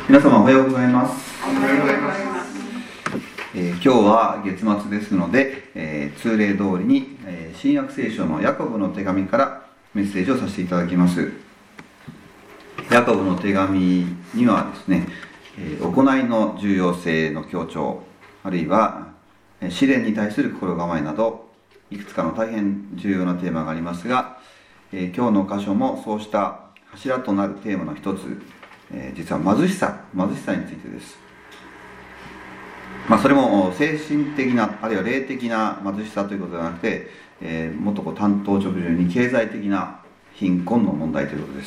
皆様おはようございます。 おはようございます。 今日は月末ですので、通例通りに、新約聖書のヤコブの手紙からメッセージをさせていただきます。ヤコブの手紙にはですね、行いの重要性の強調、あるいは試練に対する心構えなどいくつかの大変重要なテーマがありますが、今日の箇所もそうした柱となるテーマの一つ、実は貧しさについてです。それも精神的なあるいは霊的な貧しさということではなくて、もっと単刀直入に経済的な貧困の問題ということです。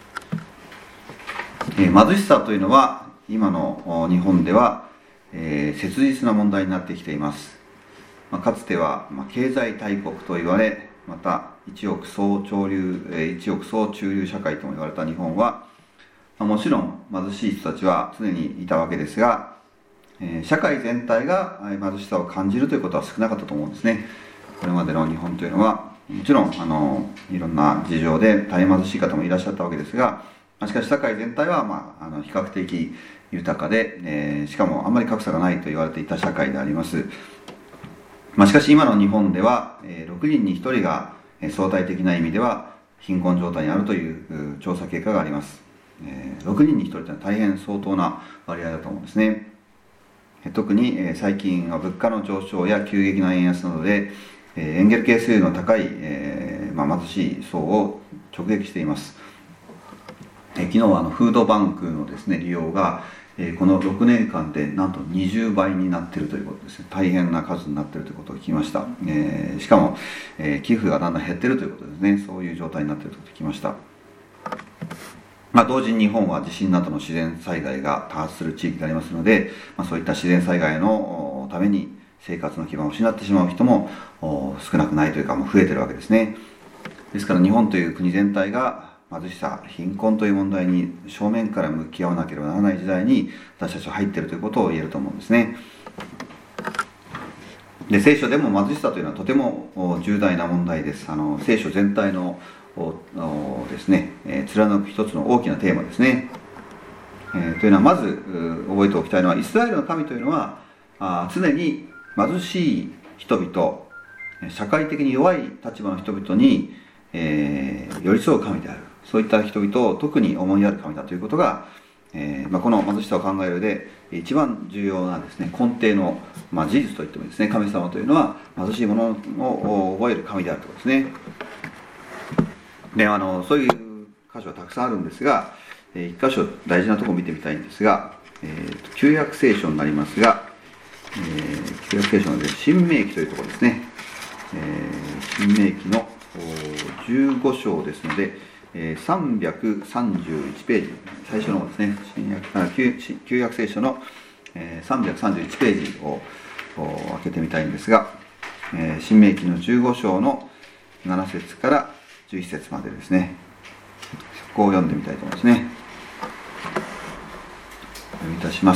貧しさというのは今の日本では、切実な問題になってきています。かつては経済大国と言われ、また一億総中流社会とも言われた日本は、もちろん貧しい人たちは常にいたわけですが、社会全体が貧しさを感じるということは少なかったと思うんですね。これまでの日本というのはもちろんいろんな事情で大変貧しい方もいらっしゃったわけですが、しかし社会全体は比較的豊かで、しかもあんまり格差がないと言われていた社会であります。しかし今の日本では6人に1人が相対的な意味では貧困状態にあるという調査結果があります。6人に1人というのは大変相当な割合だと思うんですね。特に最近は物価の上昇や急激な円安などでエンゲル係数の高い貧しい層を直撃しています。昨日はフードバンクのですね利用がこの6年間でなんと20倍になっているということですね。大変な数になっているということを聞きました。しかも寄付がだんだん減っているということですね。そういう状態になっているということを聞きました。同時に日本は地震などの自然災害が多発する地域でありますので、そういった自然災害のために生活の基盤を失ってしまう人も少なくないというか、もう増えているわけですね。ですから日本という国全体が貧しさ、貧困という問題に正面から向き合わなければならない時代に私たちは入っているということを言えると思うんですね。で、聖書でも貧しさというのはとても重大な問題です。聖書全体のですね、貫く一つの大きなテーマですね。というのはまず覚えておきたいのは、イスラエルの神というのは常に貧しい人々、社会的に弱い立場の人々に、寄り添う神である。そういった人々を特に思いやる神だということが、この貧しさを考える上で一番重要なですね、根底の、事実といってもですね、神様というのは貧しい者を覚える神であるということですね。で、そういう箇所はたくさんあるんですが、一箇所大事なところを見てみたいんですが、旧約聖書になりますが、旧約聖書の新明記というところですね。新明記の15章ですので、331ページ、最初の方ですね、旧約聖書の331ページを開けてみたいんですが、新明記の15章の7節から11節までですね、そこを読んでみたいと思いますね。お読みいたします。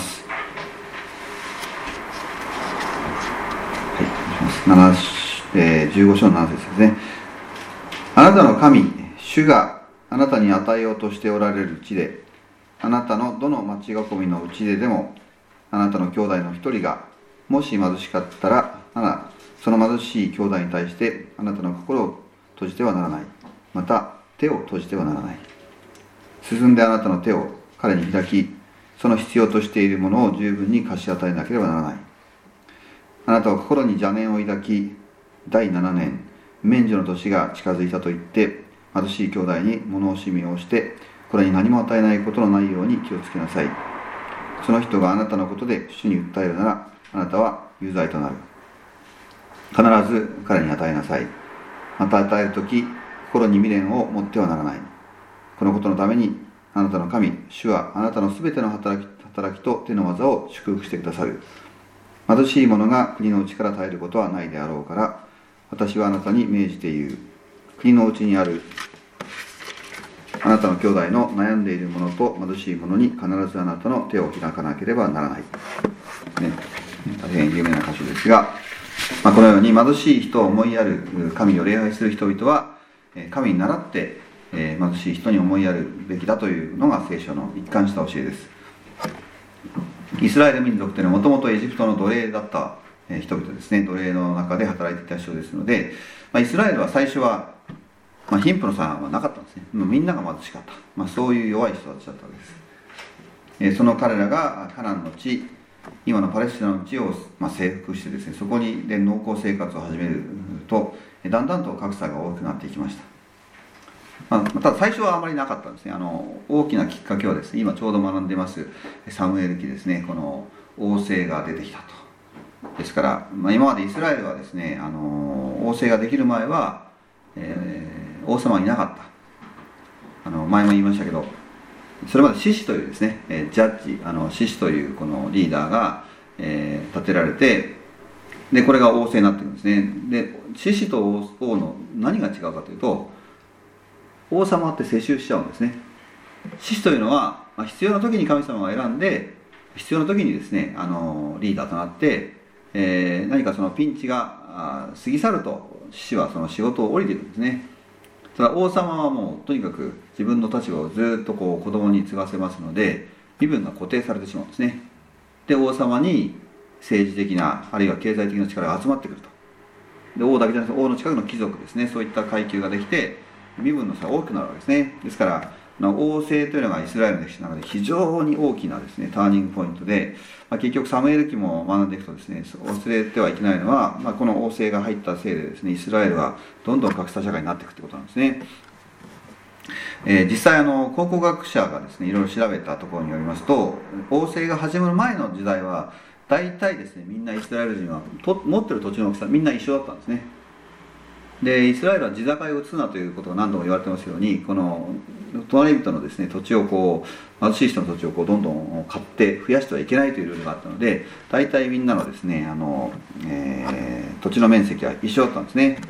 はい、15章の7節ですね。あなたの神、主があなたに与えようとしておられる地で、あなたのどの町囲みのうちでも、あなたの兄弟の一人がもし貧しかったら、その貧しい兄弟に対してあなたの心を閉じてはならない。また手を閉じてはならない。進んであなたの手を彼に開き、その必要としているものを十分に貸し与えなければならない。あなたは心に邪念を抱き、第7年免除の年が近づいたと言って貧しい兄弟に物惜しみをして、これに何も与えないことのないように気をつけなさい。その人があなたのことで主に訴えるなら、あなたは有罪となる。必ず彼に与えなさい。また与えるとき、心に未練を持ってはならない。このことのためにあなたの神、主はあなたのすべての働きと手の技を祝福してくださる。貧しい者が国のうちから絶えることはないであろうから、私はあなたに命じて言う。国のうちにあるあなたの兄弟の悩んでいる者と貧しい者に必ずあなたの手を開かなければならない。大変有名な箇所ですが、このように貧しい人を思いやる神を礼拝する人々は神に倣って貧しい人に思いやるべきだというのが聖書の一貫した教えです。 イスラエル民族というのはもともとエジプトの奴隷だった人々ですね。奴隷の中で働いていた人ですので、イスラエルは最初は、貧富の差はなかったんですね。みんなが貧しかった、そういう弱い人たちだったわけです。その彼らがカナンの地、今のパレスチナの地を征服してですね、そこにで農耕生活を始めると、だんだんと格差が大きくなっていきました。ただ最初はあまりなかったんですね。大きなきっかけはですね、今ちょうど学んでますサムエル記ですね、この王政が出てきたと。ですから、今までイスラエルはですね、王政ができる前は、王様はいなかった。前も言いましたけど、それまでシシというですね、ジャッジ、シシというこのリーダーが、立てられて、でこれが王政になっているんですね。でシシと王の何が違うかというと、王様って世襲しちゃうんですね。シシというのは、必要な時に神様が選んで、必要な時にですね、リーダーとなって、何かそのピンチが過ぎ去るとシシはその仕事を降りていくんですね。ただ王様はもうとにかく自分の立場をずっとこう子供に継がせますので、身分が固定されてしまうんですね。で王様に政治的なあるいは経済的な力が集まってくると。で王だけじゃなくて王の近くの貴族ですね、そういった階級ができて身分の差が大きくなるわけですね。ですから王政というのがイスラエルの歴史の中で非常に大きなですねターニングポイントで、結局サムエル記も学んでいくとですね、忘れてはいけないのは、この王政が入ったせいでですね、イスラエルはどんどん格差社会になっていくということなんですね。実際考古学者がですねいろいろ調べたところによりますと、王政が始まる前の時代は大体ですね、みんなイスラエル人は持ってる土地の大きさみんな一緒だったんですね。でイスラエルは地境を移すなということが何度も言われてますように、この隣人のですね土地をこう貧しい人の土地をこうどんどん買って増やしてはいけないというルールがあったので、大体みんなのですね土地の面積は一緒だったんですね。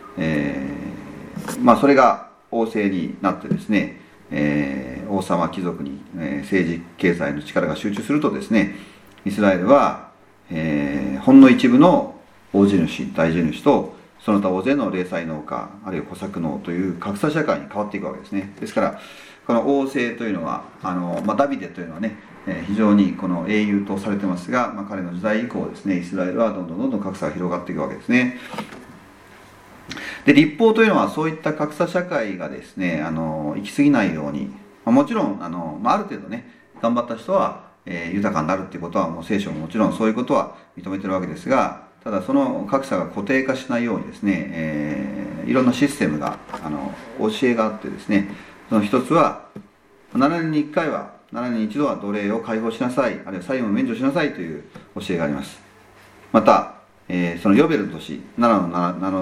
それが王政になってですね、王様貴族に、政治経済の力が集中するとですね、イスラエルは、ほんの一部の大地主大地主とその他大勢の零細農家あるいは小作農という格差社会に変わっていくわけですね。ですからこの王政というのはダビデというのはね、非常にこの英雄とされてますが、彼の時代以降ですね、イスラエルはどんどん格差が広がっていくわけですね。で立法というのはそういった格差社会がですね行き過ぎないように、もちろんある程度ね頑張った人は、豊かになるっていうことはもう聖書ももちろんそういうことは認めてるわけですが、ただその格差が固定化しないようにですね、いろんなシステムが教えがあってですね、その一つは7年に1回は7年に一度は奴隷を解放しなさい、あるいは債務を免除しなさいという教えがあります。またそのヨベルの年7の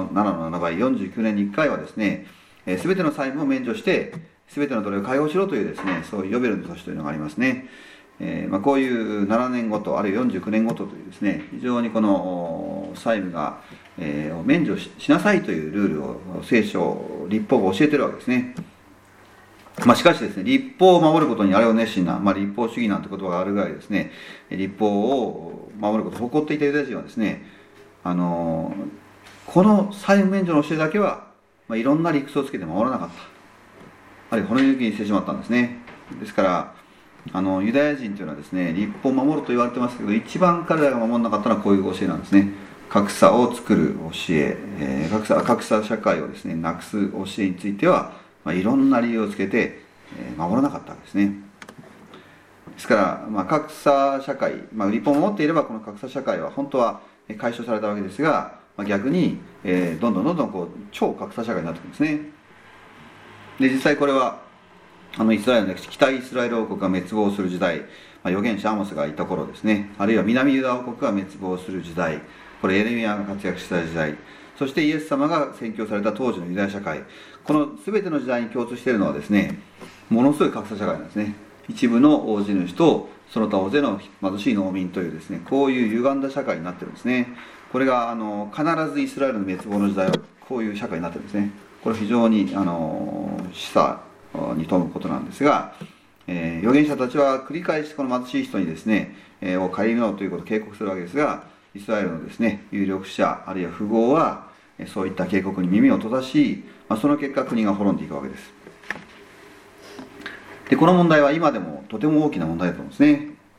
7倍49年に1回はですね、全ての債務を免除して全ての奴隷を解放しろというですね、そういうヨベルの年というのがありますね。こういう7年ごとあるいは49年ごとというですね、非常にこの債務が、免除 しなさいというルールを聖書立法が教えてるわけですね。しかしですね、立法を守ることにあれを熱心な、立法主義なんて言葉があるぐらいですね、立法を守ることを誇っていたユダヤ人はですね、この債務免除の教えだけは、いろんな理屈をつけて守らなかった、あるいは骨抜きにしてしまったんですね。ですからユダヤ人というのはですね、立法を守ると言われてますけど、一番彼らが守らなかったのはこういう教えなんですね。格差を作る教え、格差社会をですねなくす教えについては、いろんな理由をつけて、守らなかったわけですね。ですから、格差社会、立法を守っていればこの格差社会は本当は解消されたわけですが、逆に、どんどんこう超格差社会になってくるんですね。で実際これはイスラエルの歴史、北イスラエル王国が滅亡する時代、預言者アモスがいた頃ですね、あるいは南ユダ王国が滅亡する時代、これエレミヤが活躍した時代、そしてイエス様が宣教された当時のユダヤ社会、この全ての時代に共通しているのはですね、ものすごい格差社会なんですね。一部の大地主とその他大勢の貧しい農民というですね、こういう歪んだ社会になってるんですね。これが必ずイスラエルの滅亡の時代はこういう社会になってるんですね。これ非常に示唆に富むことなんですが、預言者たちは繰り返しこの貧しい人にですね、を顧みようということを警告するわけですが、イスラエルのですね有力者あるいは富豪はそういった警告に耳を閉ざし、その結果国が滅んでいくわけです。でこの問題は今でもとても大きな問題だと思うんですね。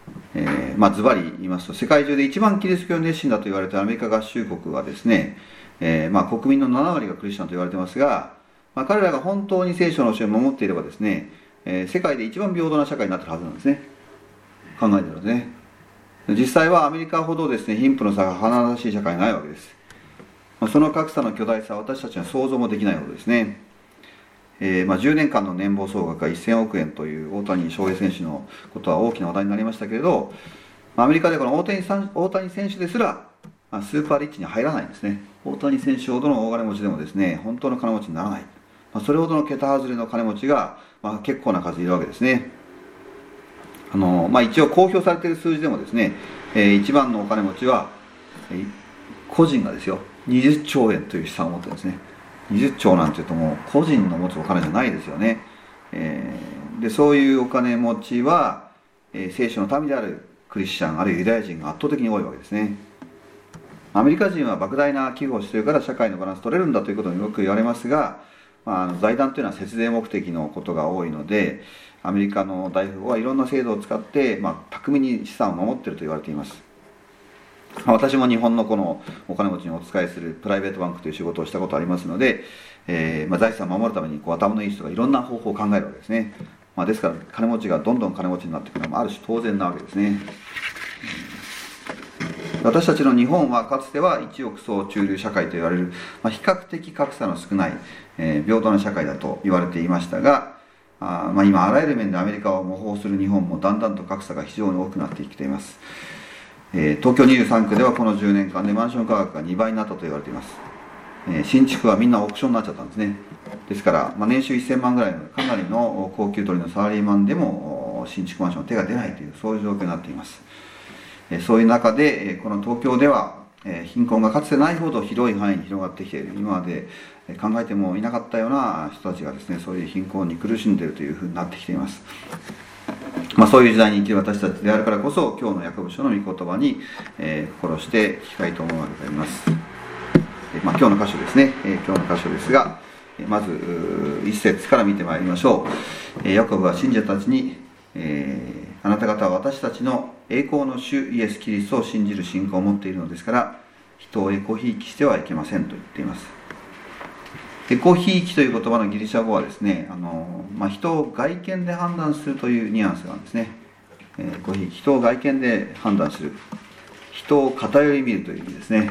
ズバリ言いますと、世界中で一番キリスト教熱心だと言われているアメリカ合衆国はですね、国民の7割がクリスチャンと言われていますが、彼らが本当に聖書の教えを守っていればですね、世界で一番平等な社会になっているはずなんですね。考えてるんですね。実際はアメリカほどですね、貧富の差が華々しい社会はないわけです。その格差の巨大さは私たちは想像もできないほどですね。10年間の年俸総額が1000億円という大谷翔平選手のことは大きな話題になりましたけれど、アメリカでこの大谷選手ですらスーパーリッチに入らないんですね。大谷選手ほどの大金持ちでもですね、本当の金持ちにならない。それほどの桁外れの金持ちが、結構な数いるわけですね。一応公表されている数字でもですね、一番のお金持ちは、個人がですよ、20兆円という資産を持ってるんですね。20兆なんていうともう個人の持つお金じゃないですよね。でそういうお金持ちは、聖書の民であるクリスチャンあるいはユダヤ人が圧倒的に多いわけですね。アメリカ人は莫大な寄付をしているから社会のバランス取れるんだということもよく言われますが、財団というのは節税目的のことが多いので、アメリカの大富豪はいろんな制度を使って、巧みに資産を守っていると言われています。私も日本のこのお金持ちにお仕えするプライベートバンクという仕事をしたことありますので、財産を守るために頭のいい人がいろんな方法を考えるわけですね。ですから金持ちがどんどん金持ちになっていくのもある種当然なわけですね。私たちの日本はかつては一億総中流社会と言われる、比較的格差の少ない、平等な社会だと言われていましたが、今あらゆる面でアメリカを模倣する日本もだんだんと格差が非常に多くなってきています。東京23区ではこの10年間でマンション価格が2倍になったと言われています。新築はみんなオークションになっちゃったんですね。ですから、年収1000万ぐらいのかなりの高級取りのサラリーマンでも新築マンションの手が出ないという、そういう状況になっています。そういう中でこの東京では貧困がかつてないほど広い範囲に広がってきている。今まで考えてもいなかったような人たちがですね、そういう貧困に苦しんでいるというふうになってきています。そういう時代に生きる私たちであるからこそ、今日のヤコブ書の御言葉に、心して聞きたいと思うわけであります。今日の箇所ですね、今日の箇所ですが、まず1節から見てまいりましょう。ヤコブは信者たちに、あなた方は私たちの栄光の主イエス・キリストを信じる信仰を持っているのですから、人をエコひいきしてはいけませんと言っています。エコひいきという言葉のギリシャ語はですね、人を外見で判断するというニュアンスがあるんですね。エコひいき、人を外見で判断する、人を偏り見るという意味ですね。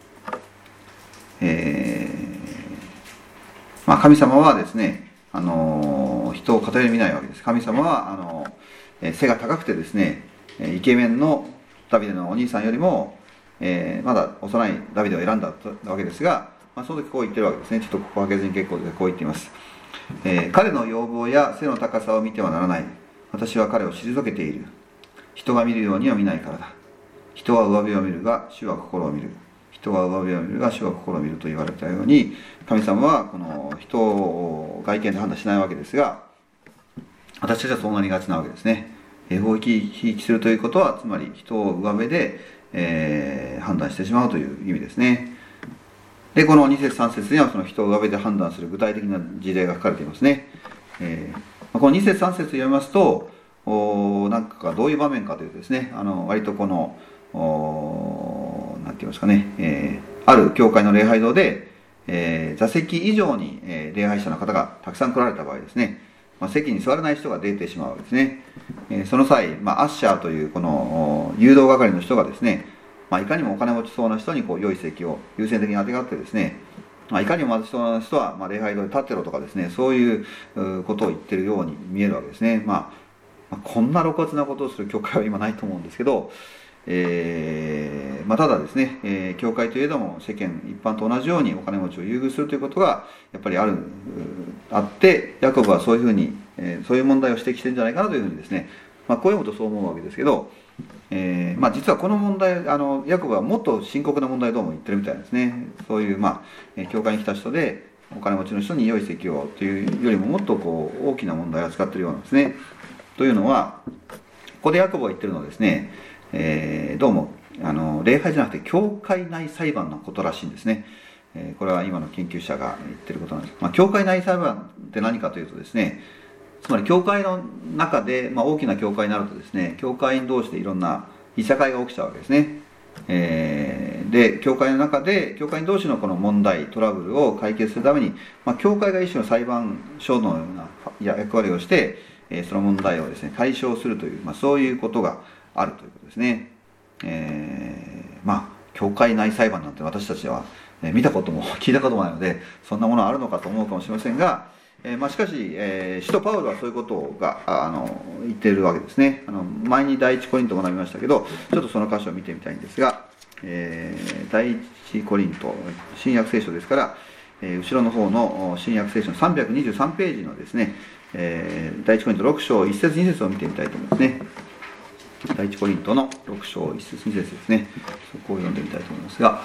神様はですね、人を偏り見ないわけです。神様は背が高くてですね、イケメンのダビデのお兄さんよりも、まだ幼いダビデを選んだわけですが、その時こう言ってるわけですね。ちょっとここ開けずに結構でこう言っています。彼の容貌や背の高さを見てはならない。私は彼を退けている。人が見るようには見ないからだ。人は上辺を見るが、主は心を見る。人は上辺を見るが、主は心を見ると言われたように、神様はこの人を外見で判断しないわけですが、私たちはそうなりがちなわけですね。エコひいきするということは、つまり人を上辺で、判断してしまうという意味ですね。で、この2節3節にはその人を上辺で判断する具体的な事例が書かれていますね。この2節3節読みますと、なんかどういう場面かというとですね、割とこのなんて言いますかね、ある教会の礼拝堂で、座席以上に、礼拝者の方がたくさん来られた場合ですね、席に座れない人が出てしまうわけですね。その際、アッシャーというこの誘導係の人がですね、いかにもお金持ちそうな人に良い席を優先的にあてがってですね、いかにも貧しそうな人は礼拝堂で立ってろとかですね、そういうことを言ってるように見えるわけですね。こんな露骨なことをする教会は今ないと思うんですけど、ただですね、教会といえども世間一般と同じようにお金持ちを優遇するということがやっぱりあって、ヤコブはそういうふうに、そういう問題を指摘してるんじゃないかなというふうにですね、こう読むとそう思うわけですけど、実はこの問題、ヤコブはもっと深刻な問題をどうも言ってるみたいですね。そういう教会に来た人でお金持ちの人に良い席をというよりももっと大きな問題を扱っているようなんですね。というのは、ここでヤコブが言ってるのはですね、どうも礼拝じゃなくて教会内裁判のことらしいんですね。これは今の研究者が言ってることなんです。教会内裁判って何かというとですね、 つまり教会の中で、大きな教会になるとですね、教会員同士でいろんないさかいが起きちゃうわけですね。で教会の中で教会員同士のこの問題トラブルを解決するために、教会が一種の裁判所のような役割をして、その問題をですね解消するという、そういうことがあるということですね。教会内裁判なんて私たちは見たことも聞いたこともないので、そんなものはあるのかと思うかもしれませんが、しかし、使徒パウロはそういうことが言っているわけですね。前に第一コリントを学びましたけど、ちょっとその箇所を見てみたいんですが、第一コリント新約聖書ですから、後ろの方の新約聖書の323ページのですね、第一コリント6章1節2節を見てみたいと思いますね。第一コリントの6章1節2節ですね。そこを読んでみたいと思いますが、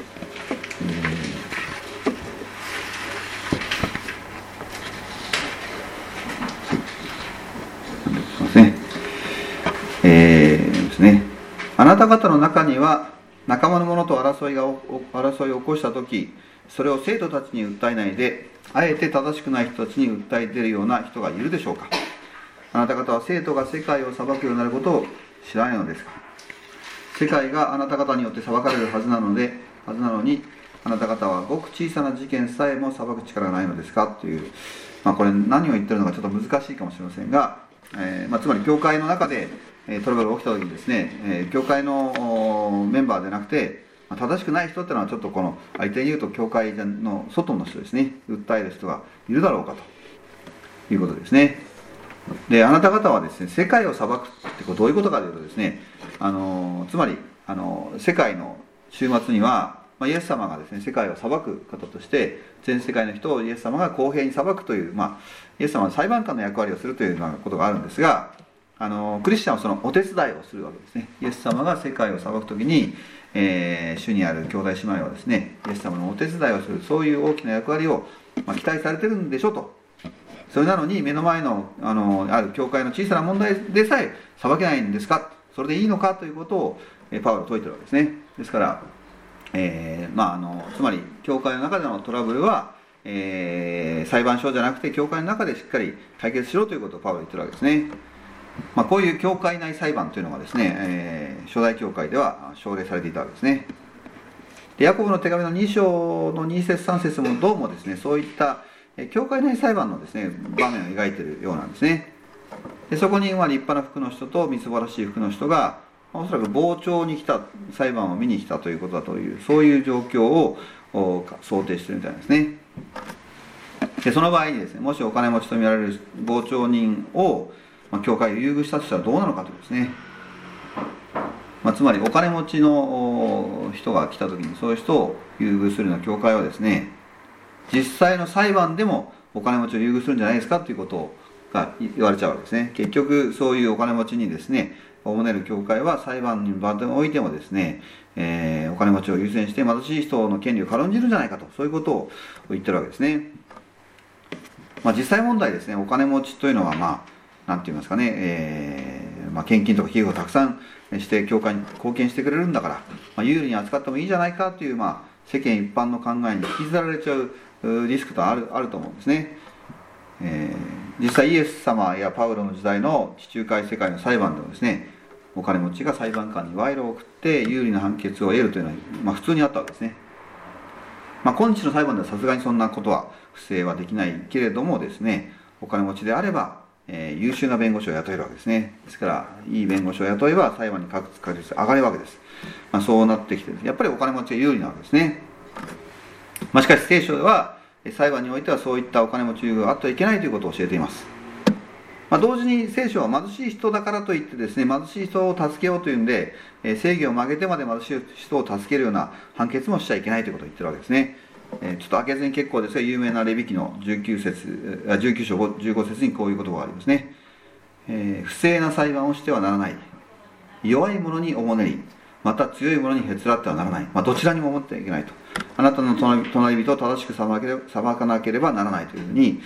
ですね、あなた方の中には仲間の者と争いを起こしたとき、それを生徒たちに訴えないで、あえて正しくない人たちに訴え出るような人がいるでしょうか。あなた方は生徒が世界を裁くようになることを知らないのですか。世界があなた方によって裁かれるはずなのに、あなた方はごく小さな事件さえも裁く力がないのですかという、これ何を言ってるのかちょっと難しいかもしれませんが、つまり教会の中でトラブルが起きた時にですね、教会のメンバーでなくて正しくない人っていうのはちょっとこの相手に言うと教会の外の人ですね、訴える人がいるだろうかということですね。であなた方はですね、世界を裁くってどういうことかというとですね、つまり世界の終末には、イエス様がですね世界を裁く方として全世界の人をイエス様が公平に裁くという、イエス様は裁判官の役割をするというようなことがあるんですが、クリスチャンはそのお手伝いをするわけですね。イエス様が世界を裁くときに、主にある兄弟姉妹はですねイエス様のお手伝いをする、そういう大きな役割を、期待されてるんでしょと。それなのに目の前のある教会の小さな問題でさえ裁けないんですか、それでいいのかということをパウロは説いてるわけですね。ですから、つまり教会の中でのトラブルは、裁判所じゃなくて教会の中でしっかり解決しろということをパウロは言ってるわけですね。こういう教会内裁判というのがですね、初代教会では奨励されていたわけですね。でヤコブの手紙の2章の2節3節もどうもですね、そういった教会内裁判のですね場面を描いているようなんですね。でそこに立派な服の人とみすぼらしい服の人がおそらく傍聴に来た、裁判を見に来たということだという、そういう状況を想定しているみたいなんですね。でその場合にですね、もしお金持ちと見られる傍聴人を教会を優遇したとしたらどうなのかということですね。つまりお金持ちの人が来た時にそういう人を優遇するような教会はですね、実際の裁判でもお金持ちを優遇するんじゃないですかということが言われちゃうわけですね。結局そういうお金持ちにですねおもねる教会は裁判に場においてもですね、お金持ちを優先して貧しい人の権利を軽んじるんじゃないかと、そういうことを言ってるわけですね。実際問題ですね、お金持ちというのはなんて言いますかね、献金とか寄付をたくさんして教会に貢献してくれるんだから、有利に扱ってもいいじゃないかという、世間一般の考えに引きずられちゃうリスクとあると思うんですね。実際イエス様やパウロの時代の地中海世界の裁判でもですね、お金持ちが裁判官に賄賂を送って有利な判決を得るというのは、普通にあったわけですね。今日の裁判ではさすがにそんなことは不正はできないけれどもですね、お金持ちであれば、優秀な弁護士を雇えるわけですね。ですからいい弁護士を雇えば裁判に確率上がるわけです。そうなってきてやっぱりお金持ちが有利なわけですね。しかし聖書では裁判においてはそういったお金持ち優遇があってはいけないということを教えています。同時に聖書は貧しい人だからといってですね、貧しい人を助けようというんで正義を曲げてまで貧しい人を助けるような判決もしちゃいけないということを言ってるわけですね。ちょっと開けずに結構ですが、有名なレビ記の19章15節にこういう言葉がありますね。不正な裁判をしてはならない、弱い者におもねり、また強い者にへつらってはならない、どちらにも思ってはいけないと。あなたの隣人を正しく裁かなければならないというふうに、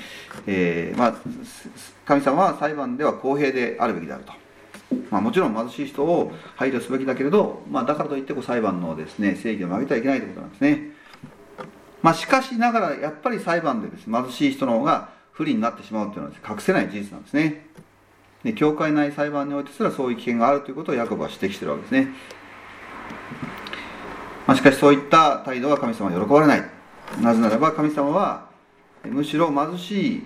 神様は裁判では公平であるべきであると。もちろん貧しい人を配慮すべきだけれど、だからといって裁判のですね正義を曲げてはいけないということなんですね。しかしながらやっぱり裁判でですね、貧しい人の方が不利になってしまうというのは隠せない事実なんですね。で、教会内裁判においてすらそういう危険があるということをヤコブは指摘しているわけですね。しかしそういった態度は神様は喜ばれない。なぜならば神様はむしろ貧しい、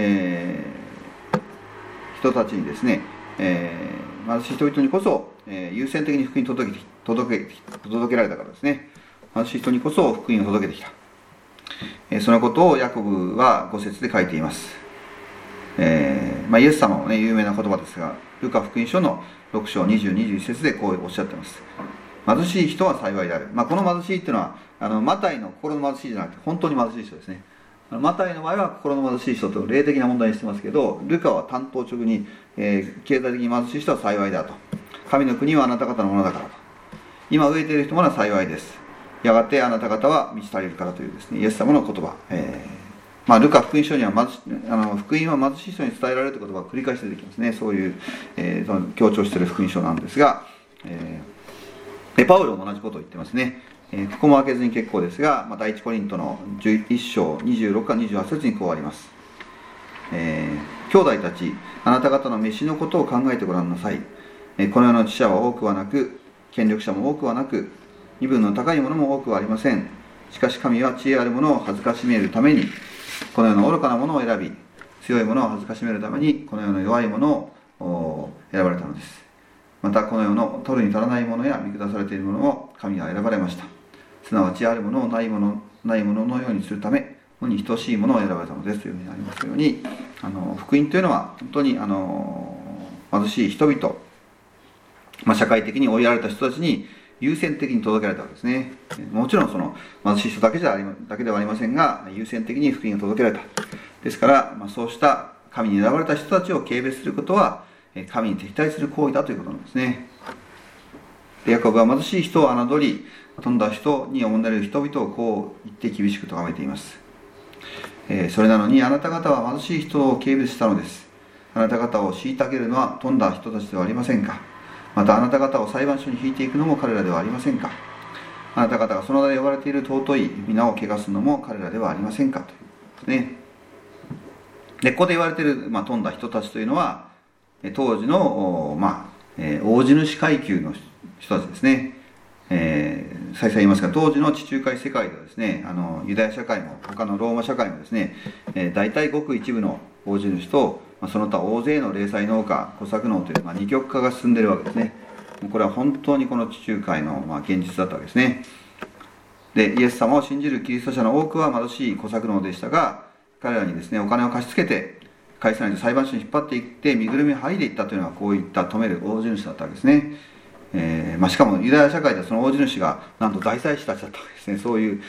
人たちにですね、貧しい人々にこそ、優先的に福音を届けられたからですね。貧しい人にこそ福音を届けてきた。そのことをヤコブは5節で書いています。イエス様の、有名な言葉ですが、ルカ福音書の6章20、21節でこうおっしゃっています。貧しい人は幸いである。この貧しいっていうのはマタイの心の貧しいじゃなくて本当に貧しい人ですね。マタイの場合は心の貧しい人と霊的な問題にしてますけど、ルカは単刀直入に、経済的に貧しい人は幸いだと。神の国はあなた方のものだからと。今飢えている人もは幸いです。やがてあなた方は満ち足りるからというですね、イエス様の言葉。ルカ福音書には福音は貧しい人に伝えられるという言葉が繰り返し出てきますね。そういう、強調している福音書なんですが、パウロも同じことを言ってますね。ここも開けずに結構ですが、第一コリントの11章26から28節にこうあります。兄弟たち、あなた方の飯のことを考えてごらんなさい。この世の知者は多くはなく、権力者も多くはなく、身分の高いものも多くはありません。しかし神は知恵あるものを恥ずかしめるために、この世の愚かなものを選び、強いものを恥ずかしめるために、この世の弱いものを選ばれたのです。またこの世の取るに足らないものや見下されているものを神は選ばれました。すなわちあるものをないもののようにするため、無に等しいものを選ばれたのですというふうにありますように、福音というのは本当に貧しい人々、社会的に追いやられた人たちに優先的に届けられたわけですね。もちろんその貧しい人だけではありませんが、優先的に福音が届けられた。ですから、そうした神に選ばれた人たちを軽蔑することは神に敵対する行為だということなんですね。ヤコブは貧しい人を侮り、富んだ人におもねる人々をこう言って厳しく咎めています。それなのにあなた方は貧しい人を軽蔑したのです。あなた方を虐げるのは富んだ人たちではありませんか。またあなた方を裁判所に引いていくのも彼らではありませんか。あなた方がその名で呼ばれている尊い皆を汚すのも彼らではありませんかということですね。で、ここで言われている、富んだ人たちというのは当時の、大地主階級の人たちですね。再三言いますが、当時の地中海世界ではですね、ユダヤ社会も他のローマ社会もですね、大体ごく一部の大地主と、その他大勢の零細農家、小作農という、二極化が進んでいるわけですね。これは本当にこの地中海の、現実だったわけですね。で、イエス様を信じるキリスト者の多くは貧しい小作農でしたが、彼らにですね、お金を貸し付けて返さないと裁判所に引っ張っていって身ぐるみを剥いでいったというのがこういった止める大地主だったわけですね。しかもユダヤ社会ではその大地主がなんと大祭司たちだったわけですね。そういう、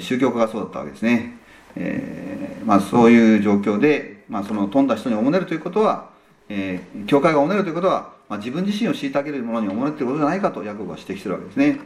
宗教家がそうだったわけですね。そういう状況で、その富んだ人におもねるということは、教会がおもねるということは、自分自身を虐げる者におもねっていることじゃないかとヤコブは指摘するわけですね。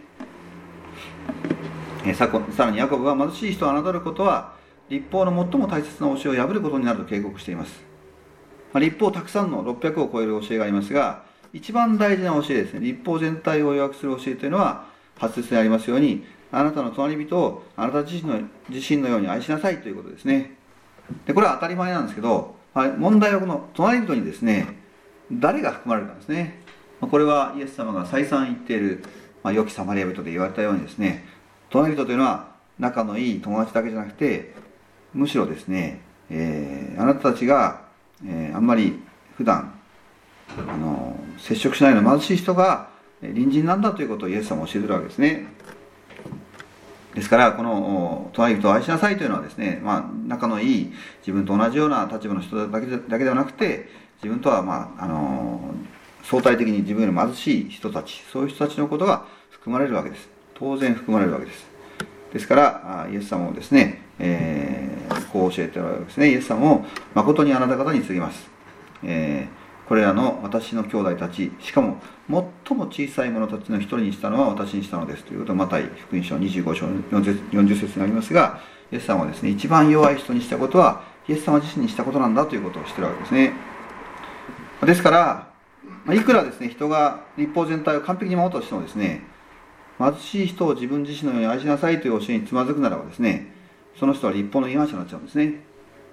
さらにヤコブは貧しい人を侮ることは律法の最も大切な教えを破ることになると警告しています。律法たくさんの600を超える教えがありますが、一番大事な教えですね、律法全体を要約する教えというのは8節にありますように、あなたの隣人をあなた自身のように愛しなさいということですね。でこれは当たり前なんですけど、問題はこの隣人にですね、誰が含まれるかですね。これはイエス様が再三言っている、良きサマリア人で言われたようにですね、隣人というのは仲のいい友達だけじゃなくて、むしろですね、あなたたちが、あんまり普段接触しないの貧しい人が隣人なんだということをイエス様は教えているわけですね。ですからこの隣人を愛しなさいというのはですね、仲のいい自分と同じような立場の人だけではなくて、自分とは相対的に自分より貧しい人たち、そういう人たちのことが含まれるわけです。当然含まれるわけです。ですからイエス様もですね、こう教えておられるわけですね。イエス様も誠にあなた方に告げます。これらの私の兄弟たち、しかも最も小さい者たちの一人にしたのは私にしたのですということをマタイ福音書25章40節にありますが、イエス様はですね、一番弱い人にしたことはイエス様自身にしたことなんだということをしているわけですね。ですからいくらですね、人が律法全体を完璧に守ったとしてもですね、貧しい人を自分自身のように愛しなさいという教えにつまずくならばですね、その人は律法の違反者になっちゃうんですね。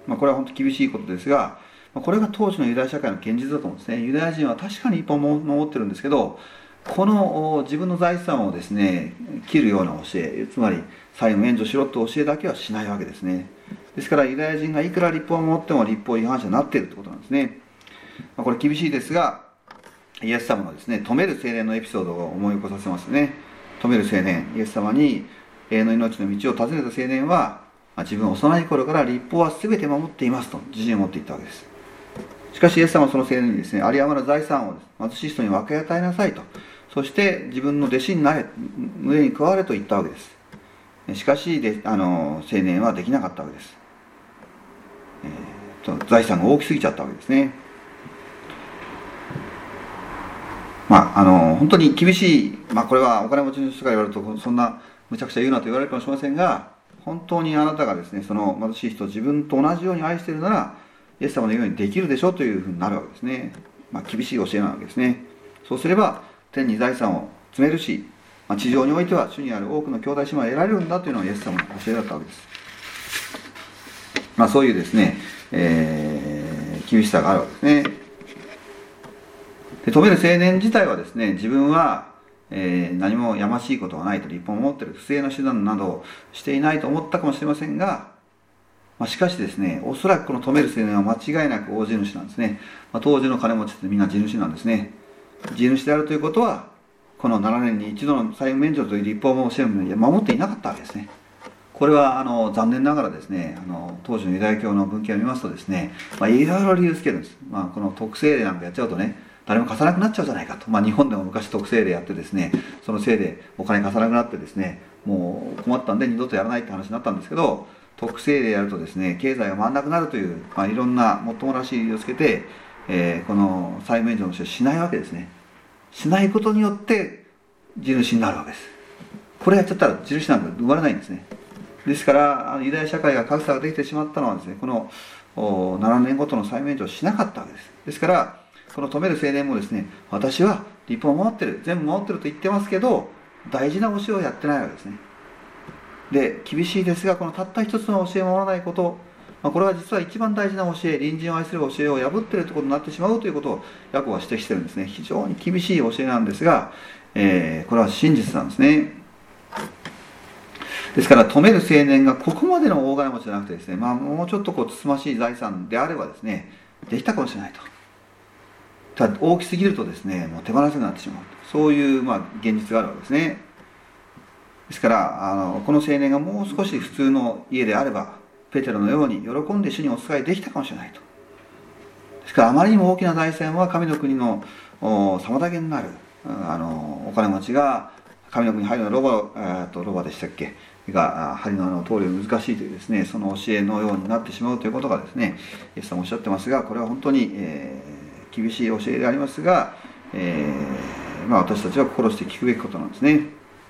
これは本当に厳しいことですが、これが当時のユダヤ社会の現実だと思うんですね。ユダヤ人は確かに一本も守ってるんですけど、この自分の財産をですね切るような教え、つまり債務免除しろって教えだけはしないわけですね。ですからユダヤ人がいくら立法を守っても立法違反者になっているということなんですね。これ厳しいですが、イエス様のですね止める青年のエピソードを思い起こさせますね。止める青年、イエス様に永遠の命の道を尋ねた青年は、自分は幼い頃から立法は全て守っていますと自信を持っていったわけです。しかしイエス様はその青年にですね、有り余る財産を貧しい人に分け与えなさいと、そして自分の弟子になれ、群れに加われと言ったわけです。しかし青年はできなかったわけです。財産が大きすぎちゃったわけですね。本当に厳しい、これはお金持ちの人が言われるとそんなむちゃくちゃ言うなと言われるかもしれませんが、本当にあなたがですねその貧しい人を自分と同じように愛しているなら、イエス様の言うようにできるでしょうというふうになるわけですね。厳しい教えなわけですね。そうすれば天に財産を積めるし、地上においては主にある多くの兄弟姉妹を得られるんだというのがイエス様の教えだったわけです。そういうですね、厳しさがあるわけですね。で止める青年自体はですね、自分は、何もやましいことはないと、立法を守っている、不正の手段などをしていないと思ったかもしれませんが、しかしですね、おそらくこの止める青年は間違いなく大地主なんですね。当時の金持ちってみんな地主なんですね。地主であるということは、この7年に一度の債務免除という立法も守っていなかったわけですね。これは残念ながらですね、当時のユダヤ教の文献を見ますとですね、いろいろ理由つけるんです。この特性例なんかやっちゃうとね、誰も貸さなくなっちゃうじゃないかと。日本でも昔特性例やってですね、そのせいでお金貸さなくなってですね、もう困ったんで二度とやらないって話になったんですけど、特性例やるとですね、経済が回らなくなるという、いろんなもっともらしい理由をつけて、この債務免除の人をしないわけですね。しないことによって地主になるわけです。これやっちゃったら地主なんか生まれないんですね。ですからユダヤ社会が格差ができてしまったのはですね、この7年ごとの債務免除をしなかったわけです。ですからこの止める青年もですね、私は立法を守ってる、全部守ってると言ってますけど、大事な教えをやってないわけですね。で厳しいですが、このたった一つの教えを守らないこと、これは実は一番大事な教え、隣人を愛する教えを破っているということになってしまうということをヤコブは指摘してるんですね。非常に厳しい教えなんですが、これは真実なんですね。ですから止める青年がここまでの大金持ちじゃなくてですね、もうちょっとつつましい財産であればですね、できたかもしれないと。ただ大きすぎるとですね、もう手放せなくなってしまう、そういう現実があるわけですね。ですからこの青年がもう少し普通の家であれば、ペテロのように喜んで主にお仕えできたかもしれないと。ですからあまりにも大きな財産は神の国の妨げになる。お金持ちが神の国に入るのはロバでしたっけが針の通りが難しいというですね、その教えのようになってしまうということがですね、イエス様おっしゃってますが、これは本当に、厳しい教えでありますが、私たちは心して聞くべきことなんですね。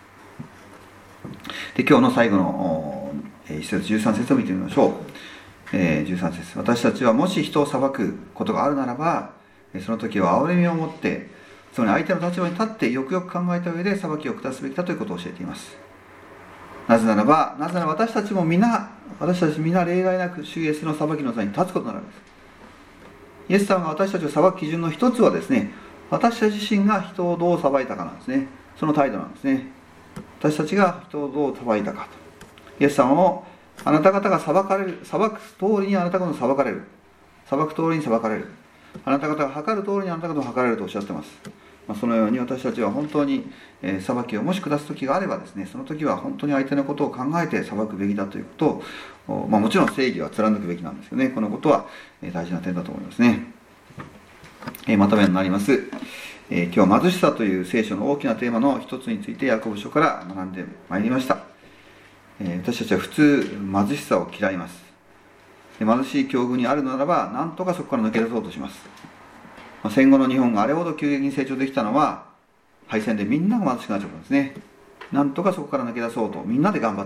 で今日の最後の1節13節を見てみましょう。13節、私たちはもし人を裁くことがあるならば、その時は憐れみを持って、つまり相手の立場に立ってよくよく考えた上で裁きを下すべきだということを教えています。なぜなら私たち皆例外なく主イエスの裁きの座に立つことなのです。イエス様が私たちを裁く基準の一つはですね、私たち自身が人をどう裁いたかなんですね。その態度なんですね。私たちが人をどう裁いたかと。イエス様もあなた方が裁く通りにあなた方も裁かれる。裁く通りに裁かれる。あなた方が測る通りにあなた方も測れるとおっしゃってます。そのように私たちは本当に裁きをもし下す時があればですね、その時は本当に相手のことを考えて裁くべきだということを、もちろん正義は貫くべきなんですよね。このことは大事な点だと思いますね。まとめになります。今日貧しさという聖書の大きなテーマの一つについてヤコブ書から学んでまいりました。私たちは普通貧しさを嫌います。貧しい境遇にあるならば何とかそこから抜け出そうとします。戦後の日本があれほど急激に成長できたのは敗戦でみんなが貧しくなっちゃったんですね。なんとかそこから抜け出そうとみんなで頑張った。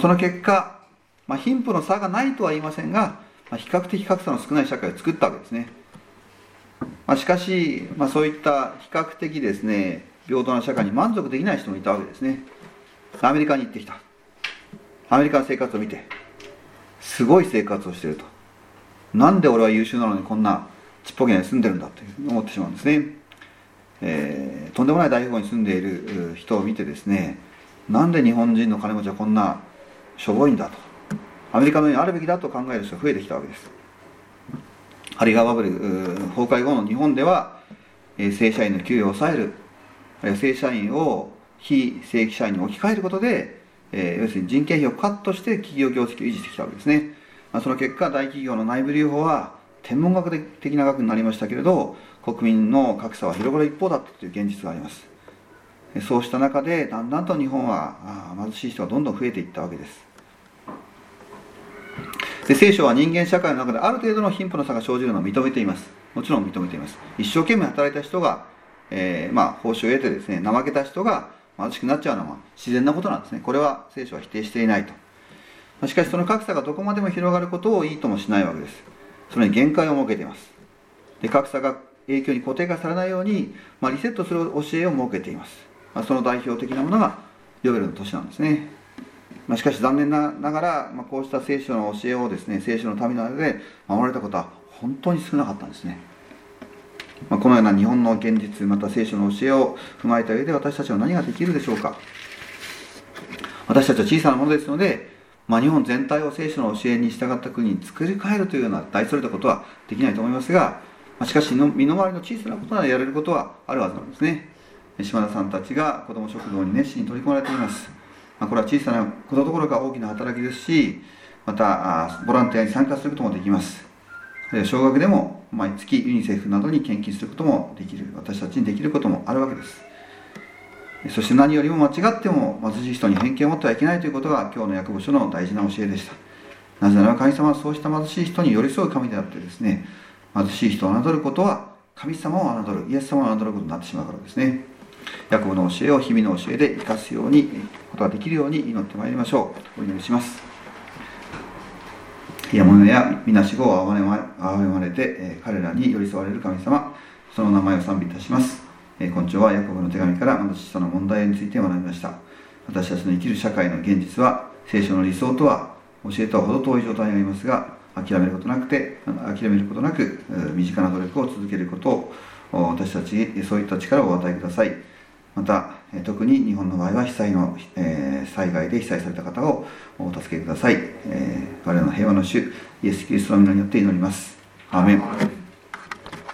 その結果、貧富の差がないとは言いませんが、比較的格差の少ない社会を作ったわけですね。しかし、そういった比較的ですね平等な社会に満足できない人もいたわけですね。アメリカに行ってきた。アメリカの生活を見て、 すごい生活をしていると。なんで俺は優秀なのにこんなちっぽけなに住んでるんだというふうに思ってしまうんですね。とんでもない大富豪に住んでいる人を見てですね、なんで日本人の金持ちはこんなしょぼいんだと、アメリカのようにあるべきだと考える人が増えてきたわけです。ハリガーバブル崩壊後の日本では、正社員の給与を抑える、あるいは正社員を非正規社員に置き換えることで、要するに人件費をカットして企業業績を維持してきたわけですね。その結果、大企業の内部留保は天文学的な額になりましたけれど、国民の格差は広がる一方だったという現実があります。そうした中でだんだんと日本は貧しい人がどんどん増えていったわけです。で、聖書は人間社会の中である程度の貧富の差が生じるのを認めています。もちろん認めています。一生懸命働いた人が、報酬を得てですね、怠けた人が貧しくなっちゃうのは自然なことなんですね。これは聖書は否定していないと。しかしその格差がどこまでも広がることをいいともしないわけです。それに限界を設けています。で、格差が影響に固定化されないように、リセットする教えを設けています。その代表的なものがヨベルの年なんですね。しかし残念ながら、こうした聖書の教えをですね、聖書の民の間で守られたことは本当に少なかったんですね。このような日本の現実、また聖書の教えを踏まえた上で私たちは何ができるでしょうか。私たちは小さなものですので、日本全体を聖書の教えに従った国に作り変えるというような大それたことはできないと思いますが、しかし身の回りの小さなことならやれることはあるはずなんですね。島田さんたちが子ども食堂に熱心に取り組まれています。これは小さなことどころか大きな働きですし、またボランティアに参加することもできます。少額でも毎月ユニセフなどに献金することもできる、私たちにできることもあるわけです。そして何よりも間違っても貧しい人に偏見を持ってはいけないということが今日のヤコブ書の大事な教えでした。なぜならば神様はそうした貧しい人に寄り添う神であってですね、貧しい人を侮ることは神様を侮る、イエス様を侮ることになってしまうからですね。ヤコブの教えを日々の教えで生かすようにことができるように祈ってまいりましょう。お祈りします。やものやみなしごを憐れまれて、彼らに寄り添われる神様、その名前を賛美いたします。今朝はヤコブの手紙から貧しさの問題について学びました。私たちの生きる社会の現実は聖書の理想とは教えとは程遠い状態にありますが、諦めることなく身近な努力を続けることを私たちにそういった力をお与えください。また特に日本の場合は災害で被災された方をお助けください。我らの平和の主イエス・キリストの皆によって祈ります。アーメン。